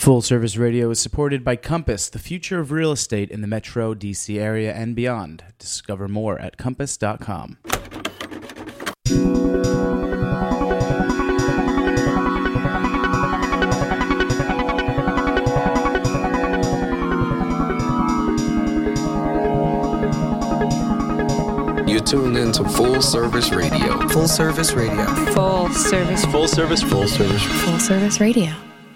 Full Service Radio is supported by Compass, the future of real estate in the Metro DC area and beyond. Discover more at compass.com. You're tuned into Full Service Radio. Full Service Radio. Full Service. Full Service. Full Service. Full Service Radio.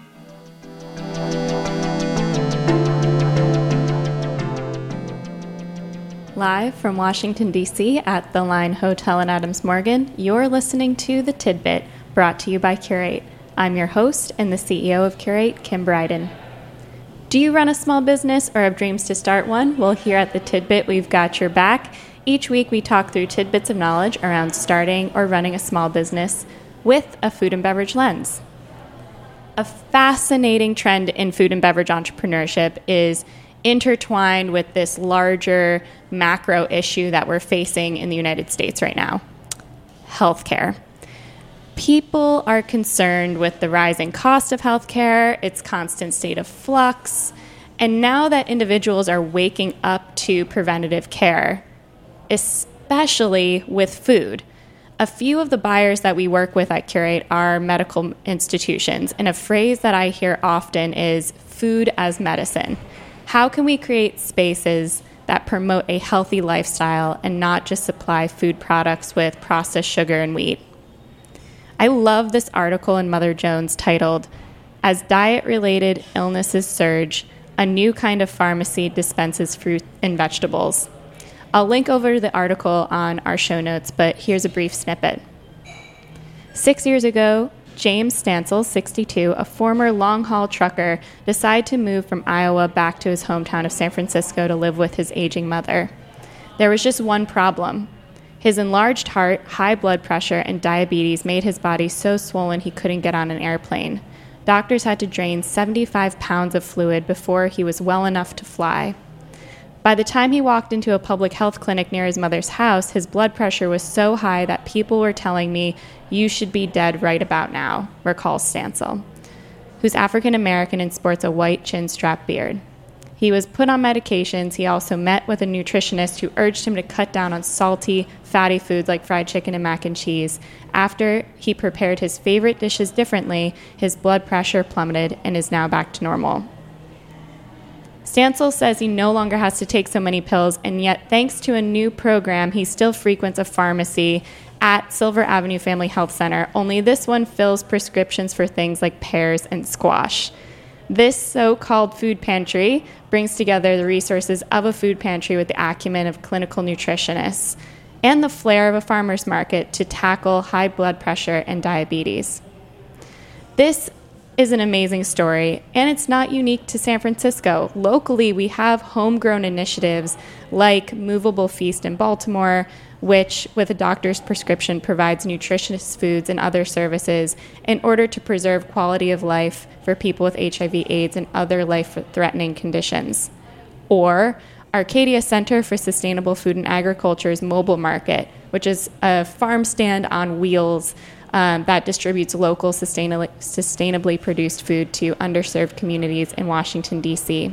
Live from Washington, D.C. at the Line Hotel in Adams Morgan, you're listening to The Tidbit, brought to you by Curate. I'm your host and the CEO of Curate, Kim Bryden. Do you run a small business or have dreams to start one? Well, here at The Tidbit, we've got your back. Each week, we talk through tidbits of knowledge around starting or running a small business with a food and beverage lens. A fascinating trend in food and beverage entrepreneurship is intertwined with this larger macro issue that we're facing in the United States right now: healthcare. People are concerned with the rising cost of healthcare, its constant state of flux, and now that individuals are waking up to preventative care, especially with food. A few of the buyers that we work with at Curate are medical institutions, and a phrase that I hear often is food as medicine. How can we create spaces that promote a healthy lifestyle and not just supply food products with processed sugar and wheat? I love this article in Mother Jones titled, "As Diet-Related Illnesses Surge, a New Kind of Pharmacy Dispenses Fruit and Vegetables." I'll link over to the article on our show notes, but here's a brief snippet. 6 years ago, James Stansel, 62, a former long-haul trucker, decided to move from Iowa back to his hometown of San Francisco to live with his aging mother. There was just one problem. His enlarged heart, high blood pressure, and diabetes made his body so swollen he couldn't get on an airplane. Doctors had to drain 75 pounds of fluid before he was well enough to fly. By the time he walked into a public health clinic near his mother's house, his blood pressure was so high that people were telling me, "You should be dead right about now," recalls Stansel, who's African American and sports a white chin-strap beard. He was put on medications. He also met with a nutritionist who urged him to cut down on salty, fatty foods like fried chicken and mac and cheese. After he prepared his favorite dishes differently, his blood pressure plummeted and is now back to normal. Stansel says he no longer has to take so many pills, and yet thanks to a new program, he still frequents a pharmacy at Silver Avenue Family Health Center, only this one fills prescriptions for things like pears and squash. This so-called food pantry brings together the resources of a food pantry with the acumen of clinical nutritionists and the flair of a farmer's market to tackle high blood pressure and diabetes. This is an amazing story, and it's not unique to San Francisco. Locally, we have homegrown initiatives like Movable Feast in Baltimore, which, with a doctor's prescription, provides nutritious foods and other services in order to preserve quality of life for people with HIV/AIDS and other life-threatening conditions. Or Arcadia Center for Sustainable Food and Agriculture's mobile market, which is a farm stand on wheels that distributes local sustainably produced food to underserved communities in Washington, D.C.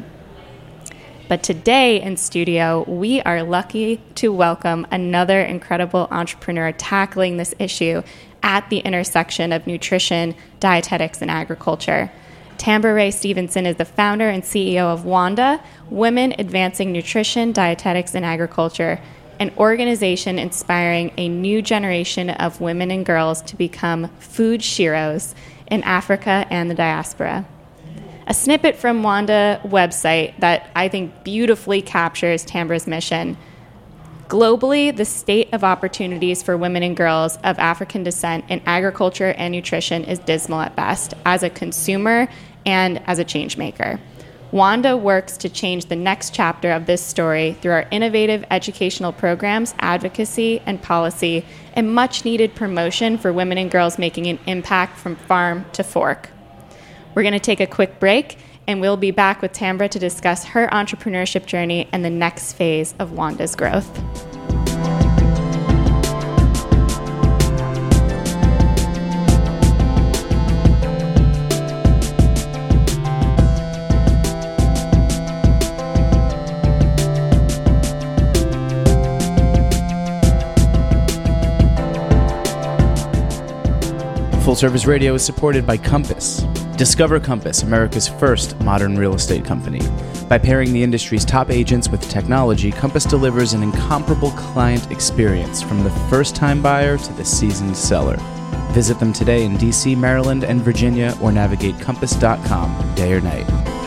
But today in studio, we are lucky to welcome another incredible entrepreneur tackling this issue at the intersection of nutrition, dietetics, and agriculture. Tambra Ray Stevenson is the founder and CEO of WANDA, Women Advancing Nutrition, Dietetics, and Agriculture, an organization inspiring a new generation of women and girls to become food sheroes in Africa and the diaspora. A snippet from WANDA website that I think beautifully captures Tambra's mission. Globally, the state of opportunities for women and girls of African descent in agriculture and nutrition is dismal at best, as a consumer and as a change maker. WANDA works to change the next chapter of this story through our innovative educational programs, advocacy, and policy, and much-needed promotion for women and girls making an impact from farm to fork. We're going to take a quick break, and we'll be back with Tambra to discuss her entrepreneurship journey and the next phase of WANDA's growth. Full Service Radio is supported by Compass. Discover Compass, America's first modern real estate company. By pairing the industry's top agents with technology, Compass delivers an incomparable client experience from the first-time buyer to the seasoned seller. Visit them today in D.C., Maryland, and Virginia, or navigate compass.com day or night.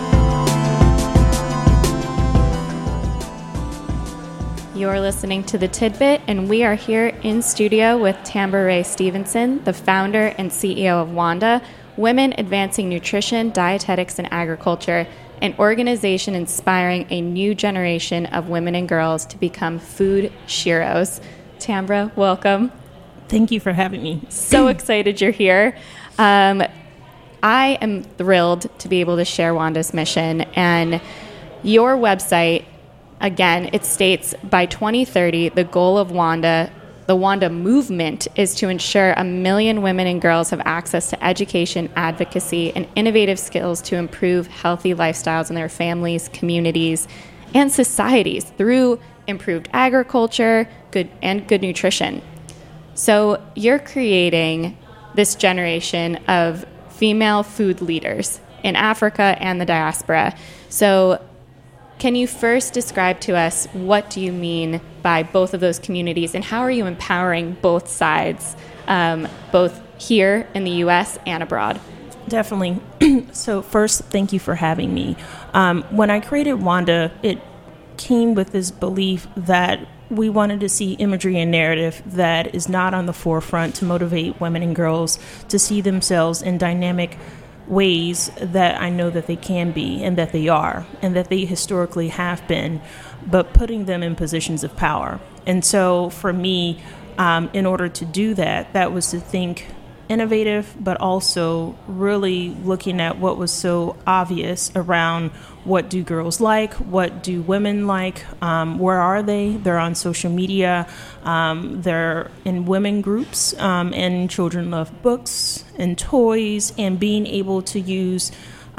You're listening to The Tidbit, and we are here in studio with Tambra Ray Stevenson, the founder and CEO of WANDA, Women Advancing Nutrition, Dietetics, and Agriculture, an organization inspiring a new generation of women and girls to become food sheroes. Tambra, welcome. Thank you for having me. So excited you're here. I am thrilled to be able to share WANDA's mission, and your website, again, it states by 2030, the goal of WANDA, the WANDA movement, is to ensure 1 million women and girls have access to education, advocacy, and innovative skills to improve healthy lifestyles in their families, communities, and societies through improved agriculture, good nutrition. So you're creating this generation of female food leaders in Africa and the diaspora. So can you first describe to us what do you mean by both of those communities, and how are you empowering both sides, both here in the U.S. and abroad? Definitely. So first, thank you for having me. When I created WANDA, it came with this belief that we wanted to see imagery and narrative that is not on the forefront to motivate women and girls to see themselves in dynamic ways that I know that they can be and that they are and that they historically have been, but putting them in positions of power. And so for me, in order to do that, that was to think innovative, but also really looking at what was so obvious around what do girls like, what do women like, where are they? They're on social media, they're in women groups, and children love books and toys, and being able to use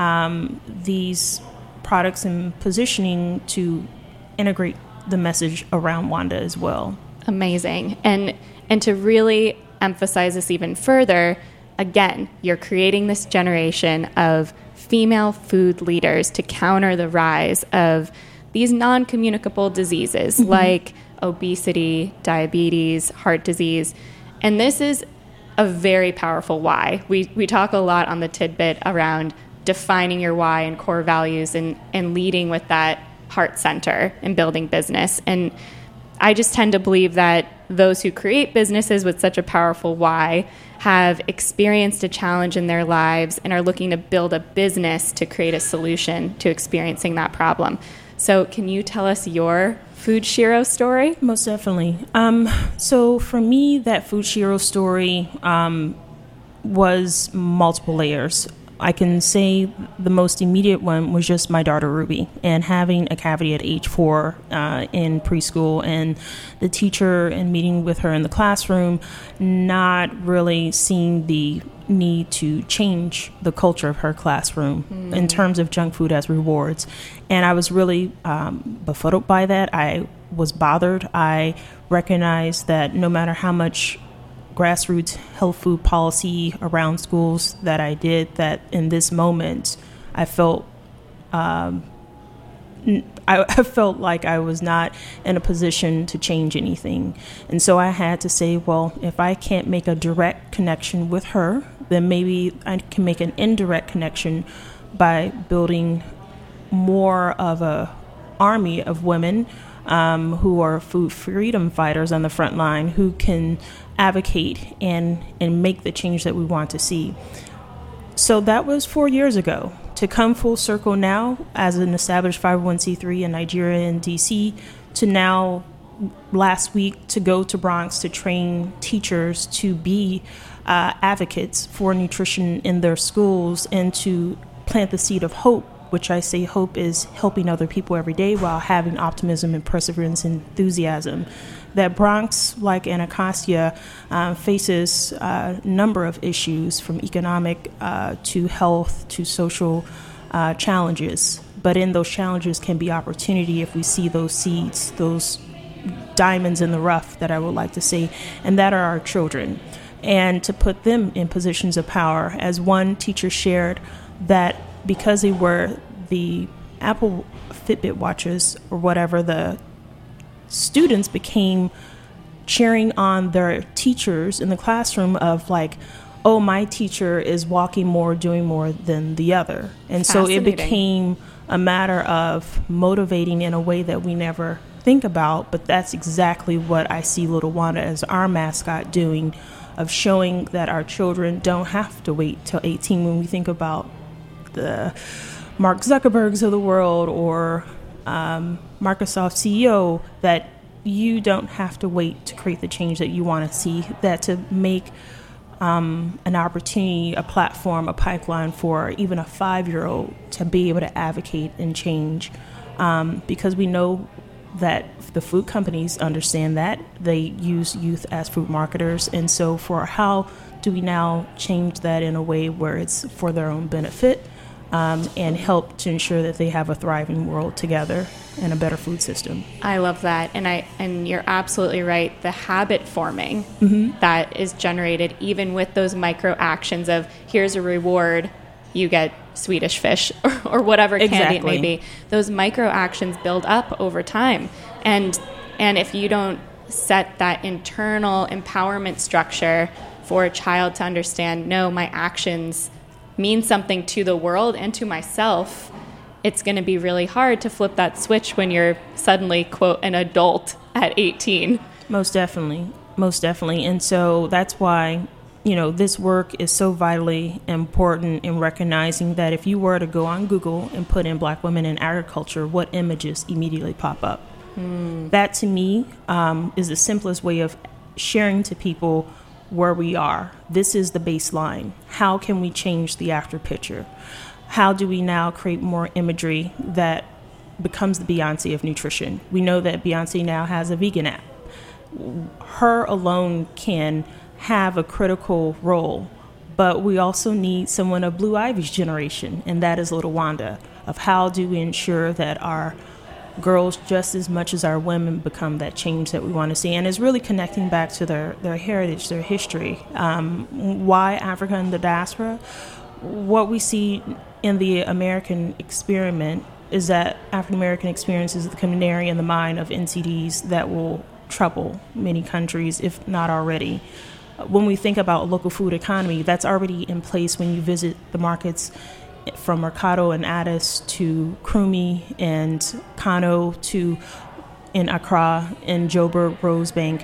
these products and positioning to integrate the message around WANDA as well. Amazing. And to really emphasize this even further, again, you're creating this generation of female food leaders to counter the rise of these non-communicable diseases like obesity, diabetes, heart disease. And this is a very powerful why. We talk a lot on the Tidbit around defining your why and core values and leading with that heart center and building business. And I just tend to believe that those who create businesses with such a powerful why have experienced a challenge in their lives and are looking to build a business to create a solution to experiencing that problem. So can you tell us your food shero story? Most definitely. So for me, that food shero story was multiple layers. I can say the most immediate one was just my daughter Ruby, and having a cavity at age 4 in preschool, and the teacher and meeting with her in the classroom, not really seeing the need to change the culture of her classroom in terms of junk food as rewards. And I was really befuddled by that. I was bothered. I recognized that no matter how much grassroots health food policy around schools that I did, that in this moment I felt I felt like I was not in a position to change anything. And so I had to say, well, if I can't make a direct connection with her, then maybe I can make an indirect connection by building more of a army of women who are food freedom fighters on the front line, who can advocate and make the change that we want to see. So that was 4 years ago. To come full circle now as an established 501c3 in Nigeria and DC, to now last week to go to Bronx to train teachers to be advocates for nutrition in their schools and to plant the seed of hope, which I say hope is helping other people every day while having optimism and perseverance and enthusiasm. That Bronx, like Anacostia, faces a number of issues from economic to health to social challenges. But in those challenges can be opportunity if we see those seeds, those diamonds in the rough that I would like to say, and that are our children. and to put them in positions of power. As one teacher shared, that because they were the Apple Fitbit watches or whatever, the students became cheering on their teachers in the classroom of like, oh, my teacher is walking more, doing more than the other. And so it became a matter of motivating in a way that we never think about, but that's exactly what I see Little Wanda as our mascot doing, of showing that our children don't have to wait till 18 when we think about the Mark Zuckerbergs of the world or Microsoft CEO, that you don't have to wait to create the change that you want to see, that to make an opportunity, a platform, a pipeline for even a 5-year-old to be able to advocate and change, because we know that the food companies understand that. They use youth as food marketers. And so for how do we now change that in a way where it's for their own benefit, and help to ensure that they have a thriving world together and a better food system. I love that. And you're absolutely right. The habit forming that is generated even with those micro actions of here's a reward, you get Swedish fish or whatever candy it may be. Those micro actions build up over time. And if you don't set that internal empowerment structure for a child to understand, no, my actions mean something to the world and to myself, it's going to be really hard to flip that switch when you're suddenly, quote, an adult at 18. Most definitely. And so that's why, this work is so vitally important in recognizing that if you were to go on Google and put in Black women in agriculture, what images immediately pop up? That to me is the simplest way of sharing to people where we are. This is the baseline. How can we change the after picture? How do we now create more imagery that becomes the Beyonce of nutrition? We know that Beyonce now has a vegan app. Her alone can have a critical role, but we also need someone of Blue Ivy's generation, and that is Little Wanda, of how do we ensure that our girls just as much as our women become that change that we want to see. And it's really connecting back to their heritage, their history. Why Africa and the diaspora? What we see in the American experiment is that African American experience is the canary in the mine of NCDs that will trouble many countries, if not already. When we think about local food economy, that's already in place when you visit the markets from Mercado and Addis to Krumi and Kano to in Accra and Joburg, Rosebank.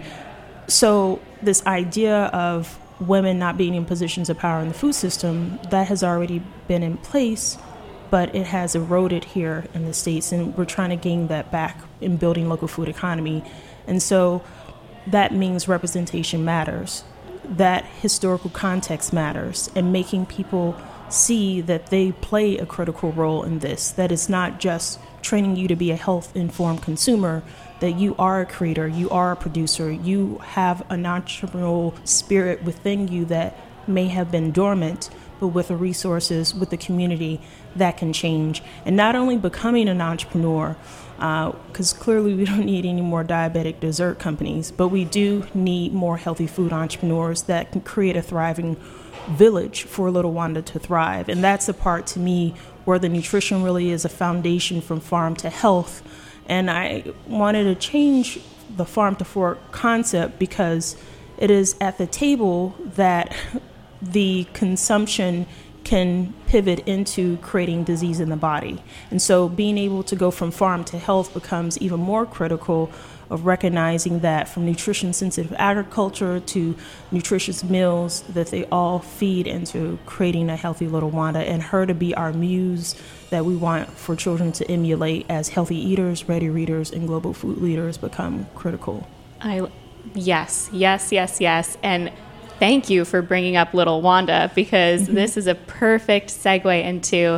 So this idea of women not being in positions of power in the food system, that has already been in place, but it has eroded here in the States, and we're trying to gain that back in building local food economy. And so that means representation matters, that historical context matters, and making people see that they play a critical role in this, that it's not just training you to be a health-informed consumer, that you are a creator, you are a producer, you have an entrepreneurial spirit within you that may have been dormant, but with the resources, with the community, that can change. And not only becoming an entrepreneur, because clearly we don't need any more diabetic dessert companies, but we do need more healthy food entrepreneurs that can create a thriving village for Little Wanda to thrive. And that's the part to me where the nutrition really is a foundation from farm to health. And I wanted to change the farm to fork concept because it is at the table that the consumption can pivot into creating disease in the body. And so being able to go from farm to health becomes even more critical of recognizing that from nutrition-sensitive agriculture to nutritious meals, that they all feed into creating a healthy Little Wanda, and her to be our muse that we want for children to emulate as healthy eaters, ready readers, and global food leaders become critical. Yes. And thank you for bringing up Little Wanda, because this is a perfect segue into,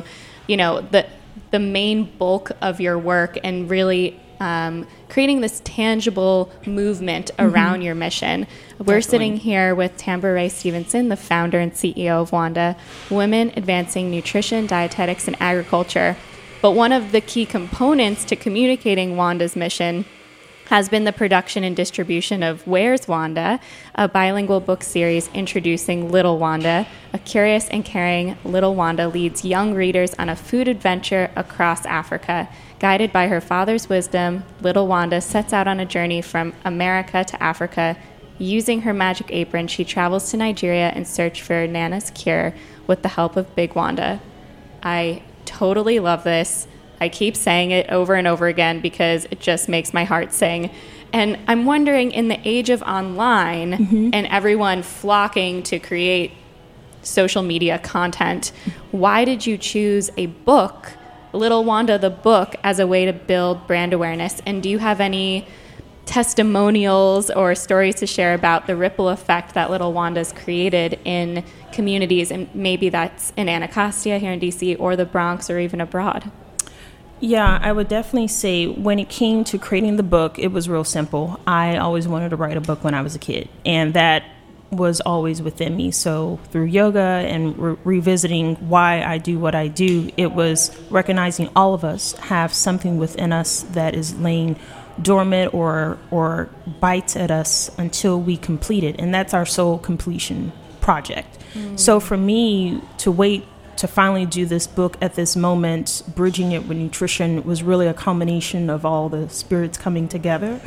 the main bulk of your work and really creating this tangible movement around your mission. We're sitting here with Tambra Ray Stevenson, the founder and CEO of Wanda, Women Advancing Nutrition, Dietetics, and Agriculture. But one of the key components to communicating Wanda's mission has been the production and distribution of Where's Wanda, a bilingual book series introducing Little Wanda. A curious and caring Little Wanda leads young readers on a food adventure across Africa. Guided by her father's wisdom, Little Wanda sets out on a journey from America to Africa. Using her magic apron, she travels to Nigeria in search for Nana's cure with the help of Big Wanda. I totally love this. I keep saying it over and over again because it just makes my heart sing. And I'm wondering, in the age of online and everyone flocking to create social media content, why did you choose a book, Little Wanda the book, as a way to build brand awareness? And do you have any testimonials or stories to share about the ripple effect that Little Wanda's created in communities, and maybe that's in Anacostia here in DC or the Bronx or even abroad? Yeah, I would definitely say when it came to creating the book, it was real simple. I always wanted to write a book when I was a kid, and that was always within me. So through yoga and revisiting why I do what I do, it was recognizing all of us have something within us that is laying dormant or bites at us until we complete it. And that's our soul completion project. So for me to wait to finally do this book at this moment, bridging it with nutrition, was really a combination of all the spirits coming together.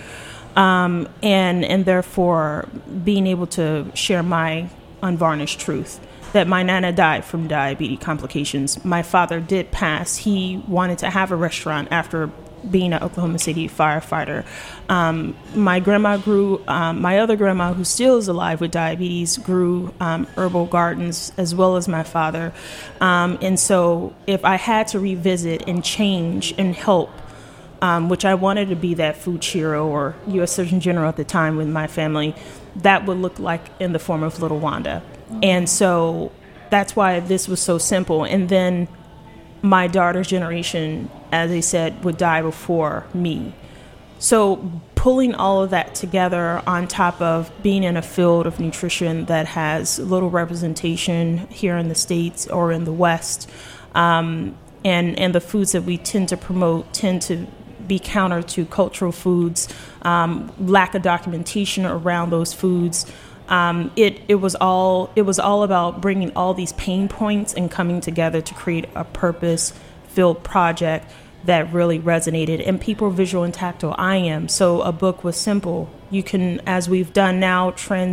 And therefore being able to share my unvarnished truth that my Nana died from diabetes complications. My father did pass. He wanted to have a restaurant after being an Oklahoma City firefighter. My grandma grew, my other grandma, who still is alive with diabetes, grew herbal gardens, as well as my father. And so if I had to revisit and change and help, which I wanted to be that food hero or U.S. Surgeon General at the time with my family, that would look like in the form of Little Wanda. And so that's why this was so simple. And then my daughter's generation, as I said, would die before me. So pulling all of that together on top of being in a field of nutrition that has little representation here in the States or in the West, and the foods that we tend to promote tend to be counter to cultural foods, lack of documentation around those foods. It was all about bringing all these pain points and coming together to create a purpose-filled project that really resonated. And people are visual and tactile. I am. So a book was simple. You can, as we've done now,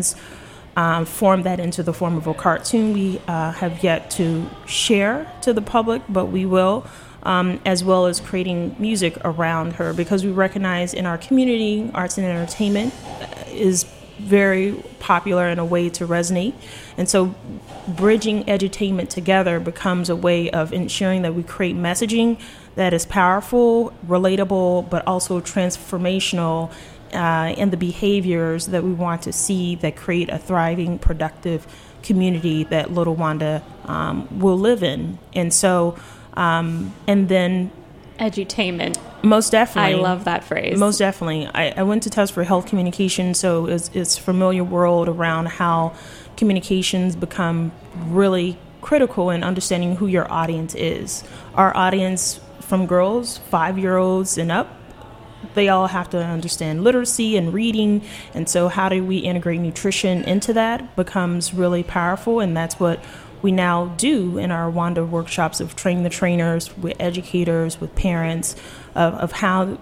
form that into the form of a cartoon. We have yet to share to the public, but we will, as well as creating music around her, because we recognize in our community, arts and entertainment is very popular in a way to resonate. And so bridging edutainment together becomes a way of ensuring that we create messaging that is powerful, relatable, but also transformational in the behaviors that we want to see that create a thriving, productive community that Little Wanda will live in. And so, and then edutainment. Most definitely. I love that phrase. Most definitely. I went to test for health communication, so it's familiar world around how communications become really critical in understanding who your audience is. Our audience, from girls, 5-year-olds and up, they all have to understand literacy and reading. And so how do we integrate nutrition into that becomes really powerful. And that's what we now do in our Wanda workshops of training the trainers, with educators, with parents, of how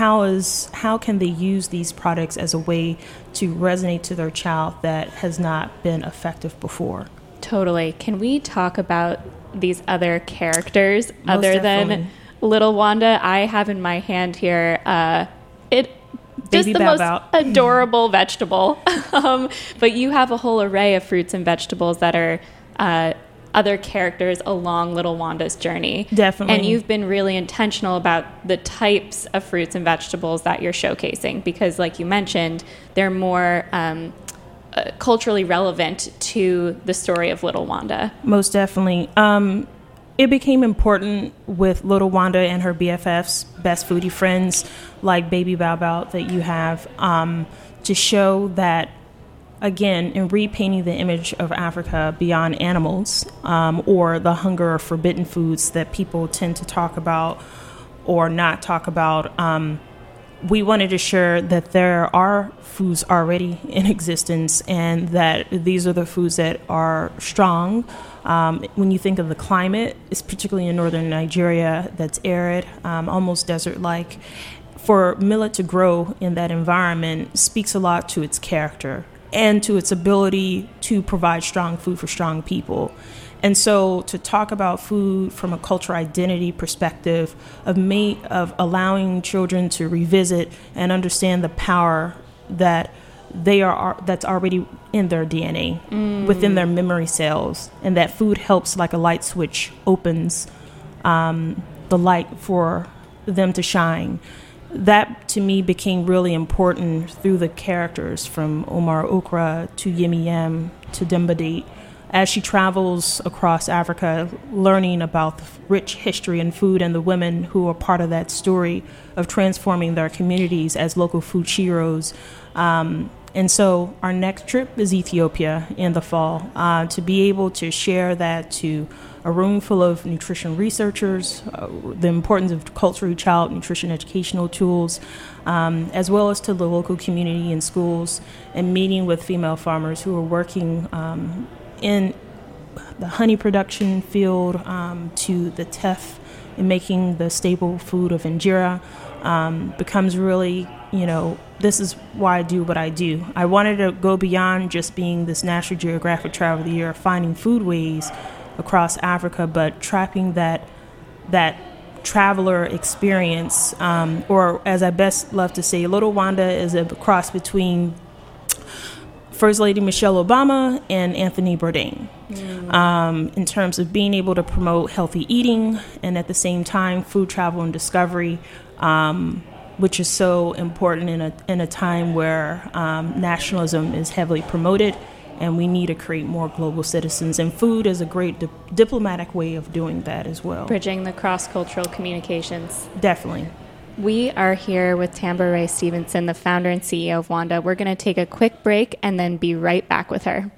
can they use these products as a way to resonate to their child that has not been effective before. Totally. Can we talk about these other characters Most other definitely. than Little Wanda? I have in my hand here just Baby the Bao most Bao. adorable vegetable. But you have a whole array of fruits and vegetables that are other characters along Little Wanda's journey. Definitely. And you've been really intentional about the types of fruits and vegetables that you're showcasing because, like you mentioned, they're more culturally relevant to the story of Little Wanda. Most definitely. It became important with Little Wanda and her BFFs, best foodie friends, like Baby Bao Bao that you have, to show that, again, in repainting the image of Africa beyond animals, or the hunger or forbidden foods that people tend to talk about or not talk about, we wanted to share that there are foods already in existence and that these are the foods that are strong. When you think of the climate, it's particularly in northern Nigeria that's arid, almost desert-like. For millet to grow in that environment speaks a lot to its character and to its ability to provide strong food for strong people. And so to talk about food from a cultural identity perspective of allowing children to revisit and understand the power that that's already in their DNA, within their memory cells, and that food helps like a light switch opens the light for them to shine. That, to me, became really important through the characters from Omar Okra to Yemi Yam to Demba Date, as she travels across Africa, learning about the rich history in food and the women who are part of that story of transforming their communities as local food heroes. And so our next trip is Ethiopia in the fall, to be able to share that to a room full of nutrition researchers, the importance of culturally child nutrition educational tools, as well as to the local community and schools, and meeting with female farmers who are working in the honey production field, to the teff in making the staple food of injera, becomes really, this is why I do what I do. I wanted to go beyond just being this National Geographic Travel of the Year, finding foodways across Africa, but trapping that traveler experience, or as I best love to say, Little Wanda is a cross between First Lady Michelle Obama and Anthony Bourdain, in terms of being able to promote healthy eating and at the same time food travel and discovery, which is so important in a time where nationalism is heavily promoted and we need to create more global citizens. And food is a great diplomatic way of doing that as well. Bridging the cross-cultural communications. Definitely. We are here with Tambra Ray Stevenson, the founder and CEO of Wanda. We're going to take a quick break and then be right back with her.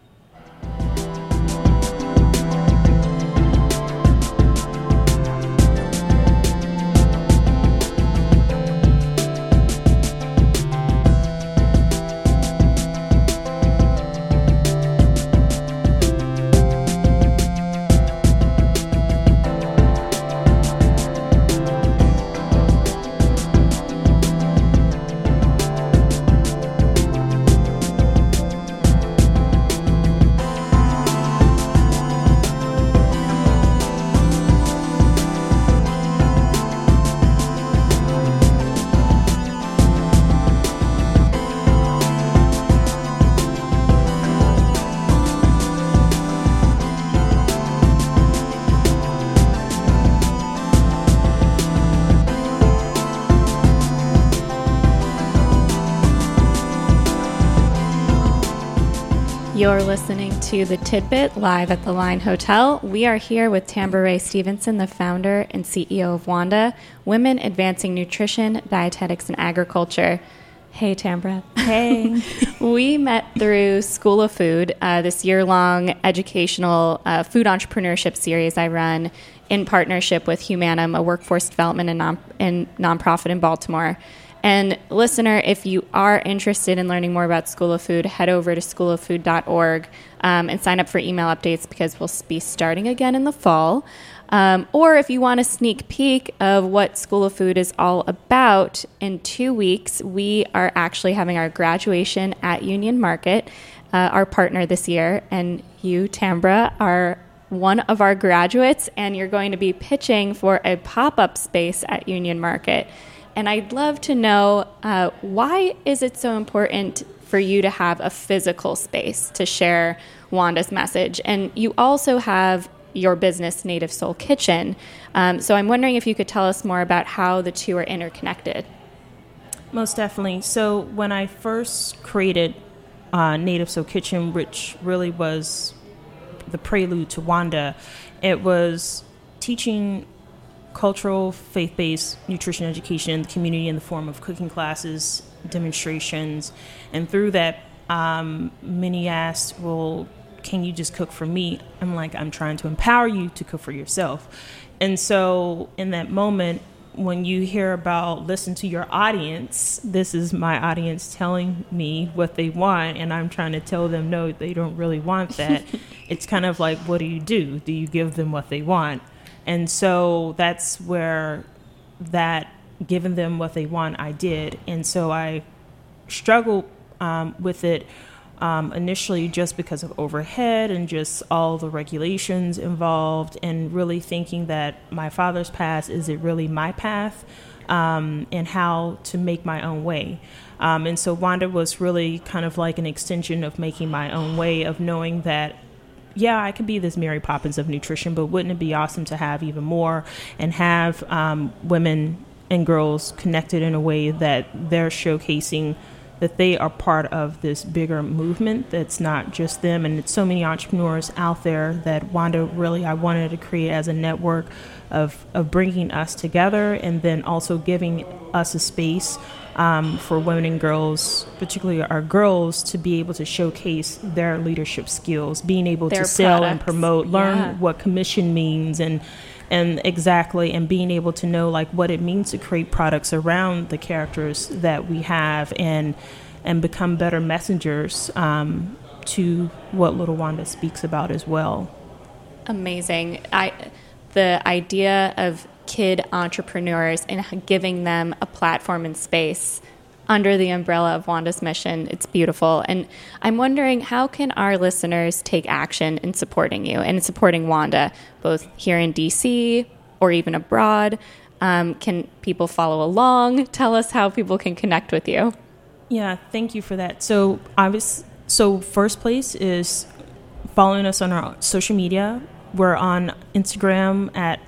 You're listening to The Tidbit live at the Line Hotel. We are here with Tambra Ray Stevenson, the founder and CEO of Wanda, Women Advancing Nutrition, Dietetics, and Agriculture. Hey, Tambra. Hey. We met through School of Food, this year-long educational food entrepreneurship series I run in partnership with Humanum, a workforce development and nonprofit in Baltimore. And listener, if you are interested in learning more about School of Food, head over to schooloffood.org and sign up for email updates because we'll be starting again in the fall. Or if you want a sneak peek of what School of Food is all about, in 2 weeks, we are actually having our graduation at Union Market, our partner this year. And you, Tambra, are one of our graduates, and you're going to be pitching for a pop-up space at Union Market. And I'd love to know, why is it so important for you to have a physical space to share Wanda's message? And you also have your business, Native Soul Kitchen. So I'm wondering if you could tell us more about how the two are interconnected. Most definitely. So when I first created Native Soul Kitchen, which really was the prelude to Wanda, it was teaching cultural, faith-based nutrition education in the community in the form of cooking classes, demonstrations, and through that, many asked, well, can you just cook for me? I'm like, I'm trying to empower you to cook for yourself. And so in that moment, when you hear about listen to your audience, this is my audience telling me what they want, and I'm trying to tell them, no, they don't really want that. It's kind of like, what do? Do you give them what they want? And so that's where that giving them what they want, I did. And so I struggled with it initially just because of overhead and just all the regulations involved, and really thinking that my father's path, is it really my path, and how to make my own way. And so Wanda was really kind of like an extension of making my own way, of knowing that, yeah, I could be this Mary Poppins of nutrition, but wouldn't it be awesome to have even more and have women and girls connected in a way that they're showcasing that they are part of this bigger movement that's not just them. And it's so many entrepreneurs out there that Wanda really, I wanted to create as a network of bringing us together, and then also giving us a space for women and girls, particularly our girls, to be able to showcase their leadership skills, being able to sell and promote, learn what commission means, and exactly, and being able to know like what it means to create products around the characters that we have, and become better messengers to what Little Wanda speaks about as well. Amazing. The idea of kid entrepreneurs and giving them a platform and space under the umbrella of Wanda's mission, it's beautiful. And I'm wondering, how can our listeners take action in supporting you and supporting Wanda, both here in DC or even abroad? Can people follow along? Tell us how people can connect with you. Yeah, thank you for that. So first place is following us on our social media. We're on Instagram at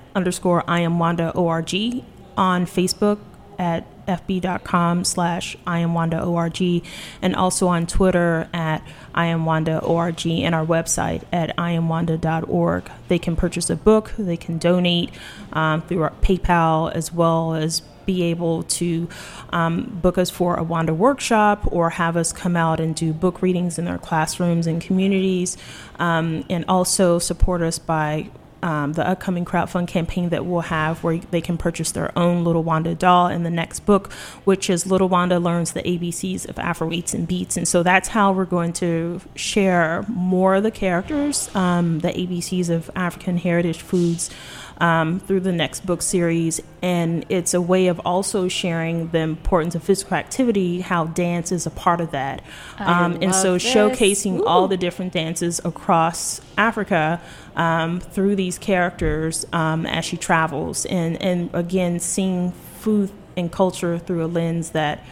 _IamWandaORG, on Facebook at fb.com/IamWandaORG, and also on Twitter at IamWandaORG, and our website at IamWanda.org. They can purchase a book, they can donate through our PayPal, as well as be able to book us for a Wanda workshop, or have us come out and do book readings in their classrooms and communities, and also support us by the upcoming crowdfund campaign that we'll have, where they can purchase their own Little Wanda doll in the next book, which is Little Wanda Learns the ABCs of Afro Eats and Beats. And so that's how we're going to share more of the characters, the ABCs of African heritage foods, through the next book series. And it's a way of also sharing the importance of physical activity, how dance is a part of that. And so showcasing all the different dances across Africa through these characters as she travels, and again, seeing food and culture through a lens that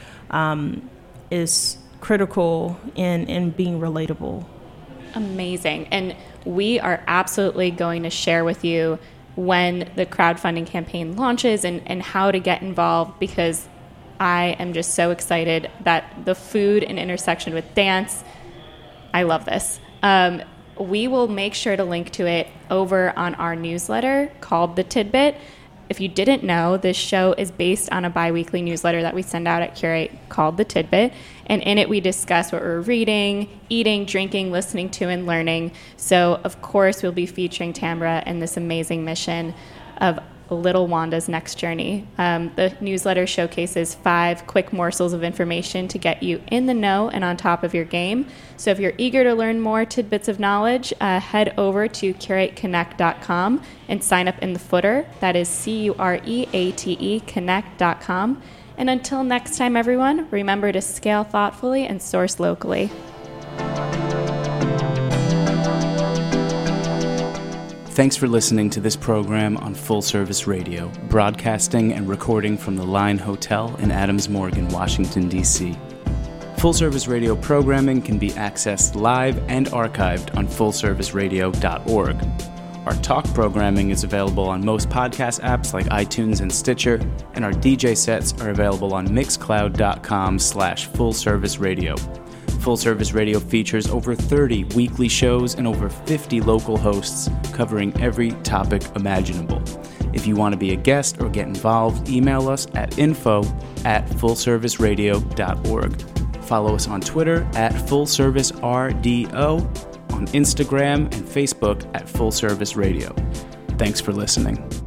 is critical in being relatable. Amazing. And we are absolutely going to share with you when the crowdfunding campaign launches and how to get involved, because I am just so excited that the food and intersection with dance, I love this. We will make sure to link to it over on our newsletter called The Tidbit. If you didn't know, this show is based on a bi-weekly newsletter that we send out at Curate called The Tidbit. And in it, we discuss what we're reading, eating, drinking, listening to, and learning. So, of course, we'll be featuring Tambra and this amazing mission of Little Wanda's next journey. The newsletter showcases 5 quick morsels of information to get you in the know and on top of your game. So if you're eager to learn more tidbits of knowledge, head over to CurateConnect.com and sign up in the footer. That is CUREATE Connect.com. And until next time, everyone, remember to scale thoughtfully and source locally. Thanks for listening to this program on Full Service Radio, broadcasting and recording from the Line Hotel in Adams Morgan, Washington, D.C. Full Service Radio programming can be accessed live and archived on fullserviceradio.org. Our talk programming is available on most podcast apps like iTunes and Stitcher, and our DJ sets are available on mixcloud.com/fullserviceradio. Full Service Radio features over 30 weekly shows and over 50 local hosts covering every topic imaginable. If you want to be a guest or get involved, email us at info@fullserviceradio.org. Follow us on Twitter at FullServiceRDO, on Instagram and Facebook at Full Service Radio. Thanks for listening.